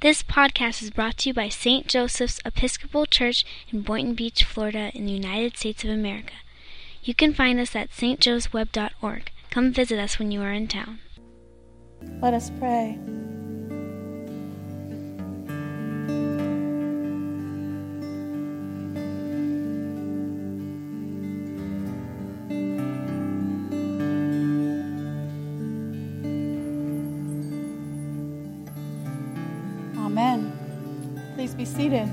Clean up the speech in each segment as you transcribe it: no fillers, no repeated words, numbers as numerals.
This podcast is brought to you by St. Joseph's Episcopal Church in Boynton Beach, Florida, in the United States of America. You can find us at stjoesweb.org. Come visit us when you are in town. Let us pray. Amen. Please be seated.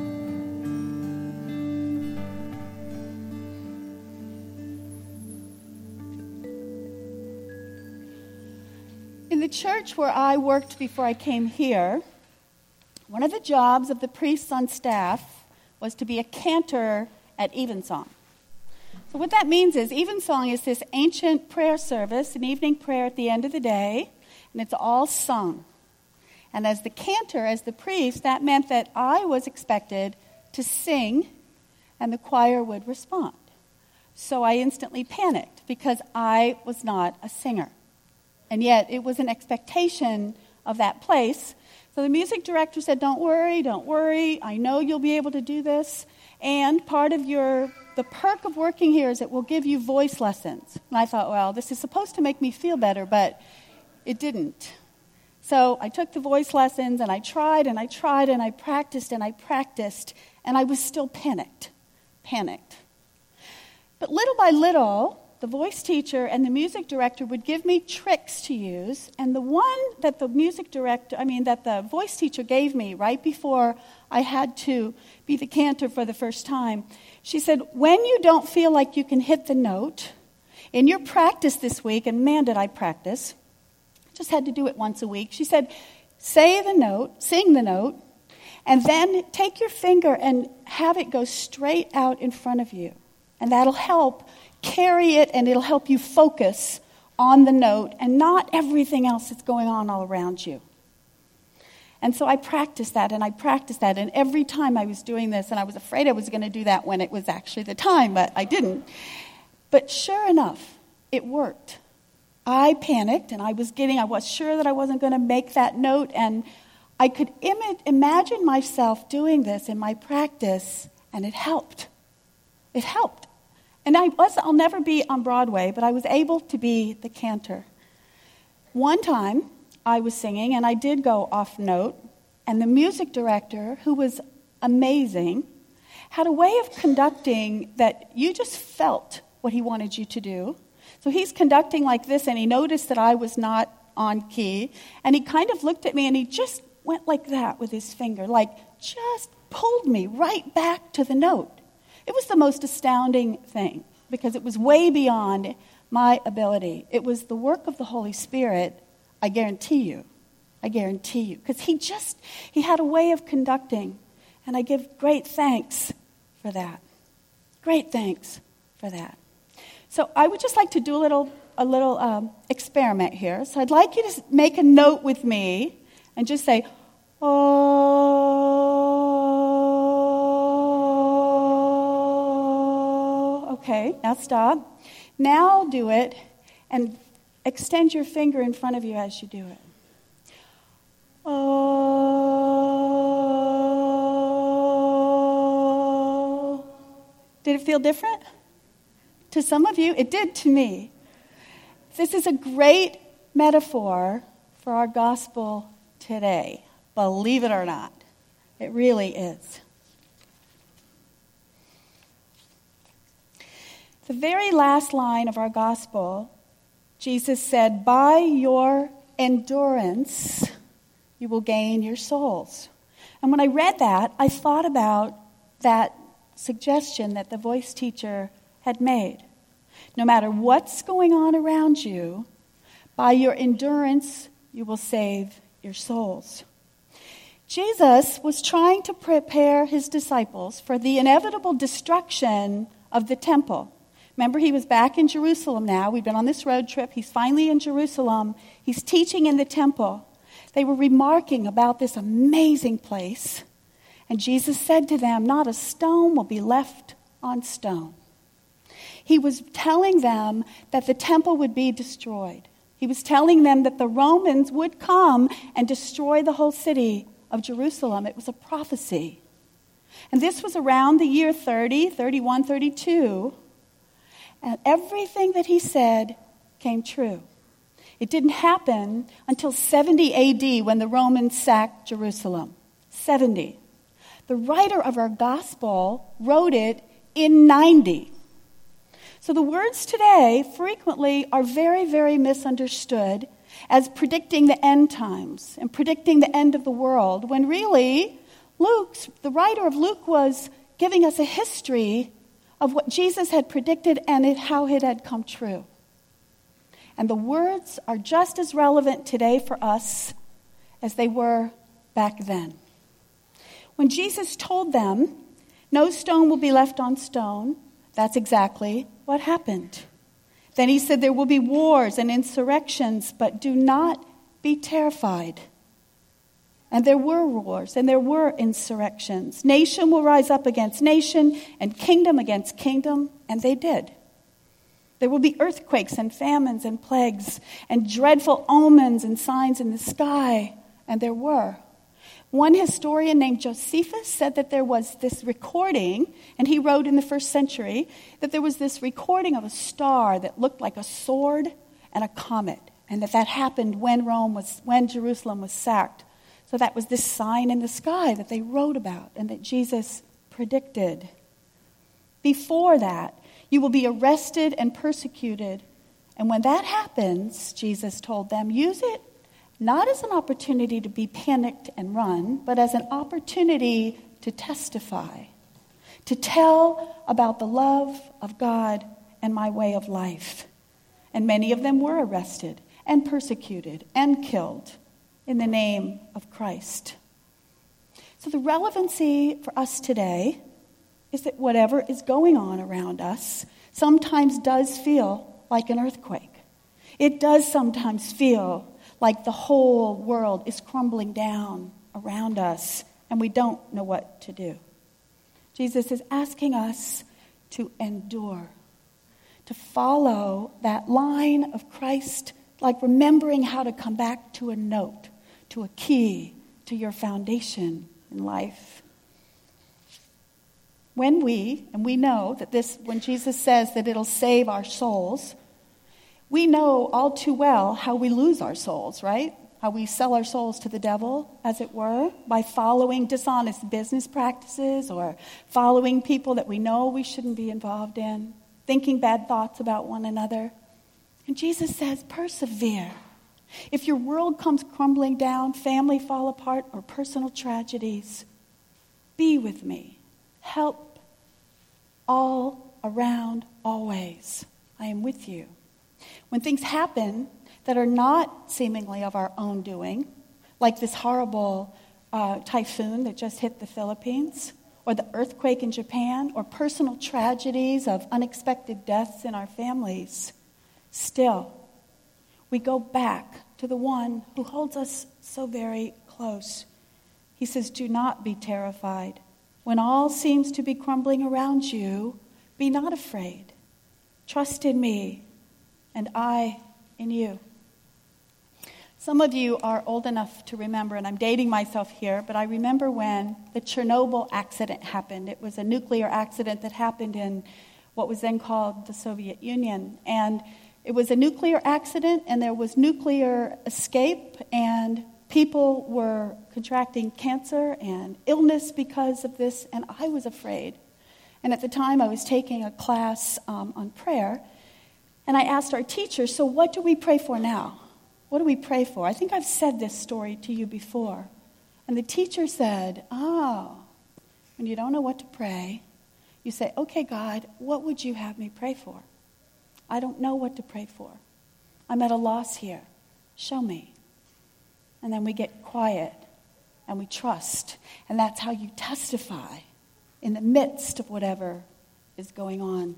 In the church where I worked before I came here, one of the jobs of the priests on staff was to be a cantor at Evensong. So what that means is Evensong is this ancient prayer service, an evening prayer at the end of the day, and it's all sung. And as the cantor, as the priest, that meant that I was expected to sing and the choir would respond. So I instantly panicked because I was not a singer. And yet it was an expectation of that place. So the music director said, don't worry, I know you'll be able to do this. And part of the perk of working here is it will give you voice lessons. And I thought, well, this is supposed to make me feel better, but it didn't. So I took the voice lessons, and I tried, and I practiced, and I was still panicked. But little by little, the voice teacher and the music director would give me tricks to use, and the one that the voice teacher gave me right before I had to be the cantor for the first time, she said, when you don't feel like you can hit the note, in your practice this week, and man, did I practice, just had to do it once a week. She said, sing the note, and then take your finger and have it go straight out in front of you. And that'll help carry it, and it'll help you focus on the note and not everything else that's going on all around you. And so I practiced that, and every time I was doing this, and I was afraid I was going to do that when it was actually the time, but I didn't. But sure enough, it worked. I panicked, and I was sure that I wasn't going to make that note, and I could imagine myself doing this in my practice, and it helped. It helped. And I'll never be on Broadway, but I was able to be the cantor. One time, I was singing, and I did go off note, and the music director, who was amazing, had a way of conducting that you just felt what he wanted you to do. So he's conducting like this, and he noticed that I was not on key, and he kind of looked at me, and he just went like that with his finger, like just pulled me right back to the note. It was the most astounding thing, because it was way beyond my ability. It was the work of the Holy Spirit, I guarantee you, because he had a way of conducting, and I give great thanks for that. So I would just like to do a little experiment here. So I'd like you to make a note with me and just say, oh. Okay, now stop. Now do it, and extend your finger in front of you as you do it. Oh. Did it feel different? To some of you, it did to me. This is a great metaphor for our gospel today. Believe it or not. It really is. The very last line of our gospel, Jesus said, by your endurance, you will gain your souls. And when I read that, I thought about that suggestion that the voice teacher had made. No matter what's going on around you, by your endurance, you will save your souls. Jesus was trying to prepare his disciples for the inevitable destruction of the temple. Remember, he was back in Jerusalem now. We've been on this road trip. He's finally in Jerusalem. He's teaching in the temple. They were remarking about this amazing place. And Jesus said to them, not a stone will be left on stone. He was telling them that the temple would be destroyed. He was telling them that the Romans would come and destroy the whole city of Jerusalem. It was a prophecy. And this was around the year 30, 31, 32. And everything that he said came true. It didn't happen until 70 AD when the Romans sacked Jerusalem. 70. The writer of our gospel wrote it in 90. So the words today frequently are very, very misunderstood as predicting the end times and predicting the end of the world, when really the writer of Luke was giving us a history of what Jesus had predicted and how it had come true. And the words are just as relevant today for us as they were back then. When Jesus told them, "No stone will be left on stone," that's exactly what happened. Then he said there will be wars and insurrections, but do not be terrified. And there were wars and there were insurrections. Nation will rise up against nation and kingdom against kingdom, and they did. There will be earthquakes and famines and plagues and dreadful omens and signs in the sky, and there were. One historian named Josephus said that there was this recording, and he wrote in the first century, that there was this recording of a star that looked like a sword and a comet, and that happened when Jerusalem was sacked. So that was this sign in the sky that they wrote about and that Jesus predicted. Before that, you will be arrested and persecuted. And when that happens, Jesus told them, use it not as an opportunity to be panicked and run, but as an opportunity to testify, to tell about the love of God and my way of life. And many of them were arrested and persecuted and killed in the name of Christ. So the relevancy for us today is that whatever is going on around us sometimes does feel like an earthquake. It does sometimes feel like the whole world is crumbling down around us and we don't know what to do. Jesus is asking us to endure, to follow that line of Christ, like remembering how to come back to a note, to a key, to your foundation in life. When we know that when Jesus says that it'll save our souls, we know all too well how we lose our souls, right? How we sell our souls to the devil, as it were, by following dishonest business practices or following people that we know we shouldn't be involved in, thinking bad thoughts about one another. And Jesus says, persevere. If your world comes crumbling down, family fall apart, or personal tragedies, be with me. Help all around, always. I am with you. When things happen that are not seemingly of our own doing, like this horrible typhoon that just hit the Philippines, or the earthquake in Japan, or personal tragedies of unexpected deaths in our families, still, we go back to the one who holds us so very close. He says, do not be terrified. When all seems to be crumbling around you, be not afraid. Trust in me, and I in you. Some of you are old enough to remember, and I'm dating myself here, but I remember when the Chernobyl accident happened. It was a nuclear accident that happened in what was then called the Soviet Union. And it was a nuclear accident, and there was nuclear escape, and people were contracting cancer and illness because of this, and I was afraid. And at the time, I was taking a class on prayer, and I asked our teacher, so what do we pray for now? What do we pray for? I think I've said this story to you before. And the teacher said, when you don't know what to pray, you say, okay, God, what would you have me pray for? I don't know what to pray for. I'm at a loss here. Show me. And then we get quiet and we trust. And that's how you testify in the midst of whatever is going on.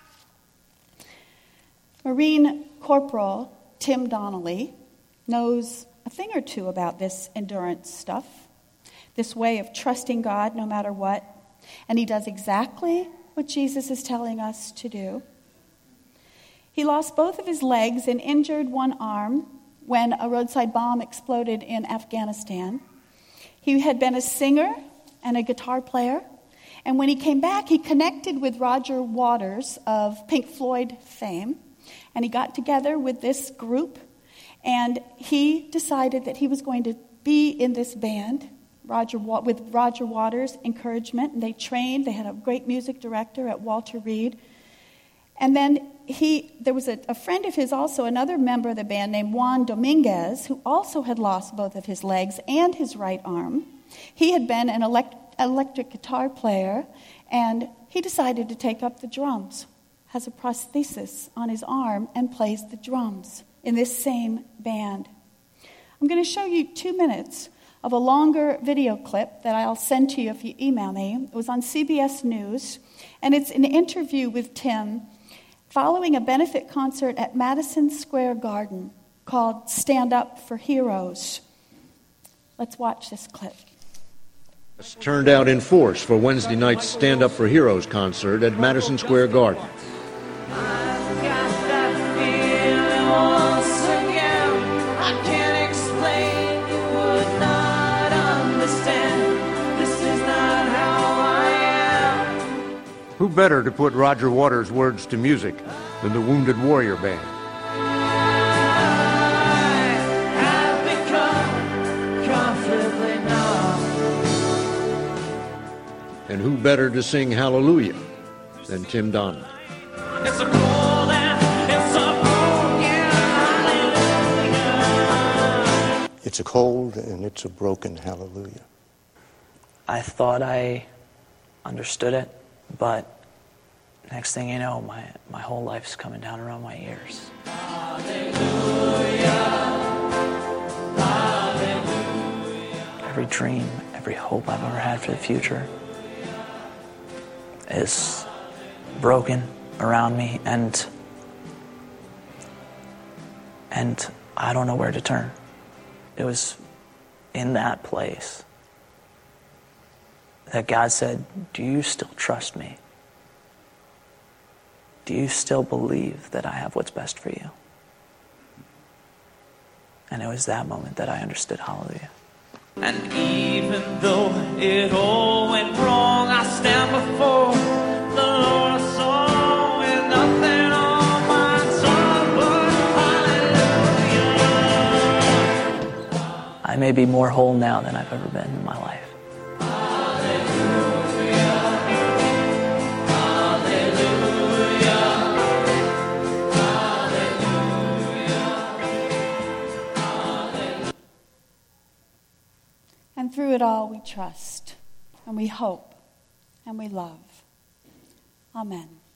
Marine Corporal Tim Donnelly knows a thing or two about this endurance stuff, this way of trusting God no matter what. And he does exactly what Jesus is telling us to do. He lost both of his legs and injured one arm when a roadside bomb exploded in Afghanistan. He had been a singer and a guitar player. And when he came back, he connected with Roger Waters of Pink Floyd fame. And he got together with this group. And he decided that he was going to be in this band with Roger Waters' encouragement. And they trained. They had a great music director at Walter Reed. And then there was a friend of his also, another member of the band named Juan Dominguez, who also had lost both of his legs and his right arm. He had been an electric guitar player, and he decided to take up the drums, has a prosthesis on his arm, and plays the drums in this same band. I'm going to show you 2 minutes of a longer video clip that I'll send to you if you email me. It was on CBS News, and it's an interview with Tim following a benefit concert at Madison Square Garden called Stand Up for Heroes. Let's watch this clip. Turned out in force for Wednesday night's Stand Up for Heroes concert at Madison Square Garden. Who better to put Roger Waters' words to music than the Wounded Warrior Band? And who better to sing Hallelujah than Tim Donley? It's a cold and it's a broken hallelujah. I thought I understood it, but next thing you know, my whole life's coming down around my ears. Hallelujah, hallelujah. Every dream, every hope I've ever had for the future is broken around me, and I don't know where to turn. It was in that place that God said, do you still trust me? Do you still believe that I have what's best for you? And it was that moment that I understood hallelujah. And even though it all went wrong, I stand before the Lord a song with nothing on my tongue but hallelujah. I may be more whole now than I've ever been in my life. And through it all, we trust, and we hope, and we love. Amen.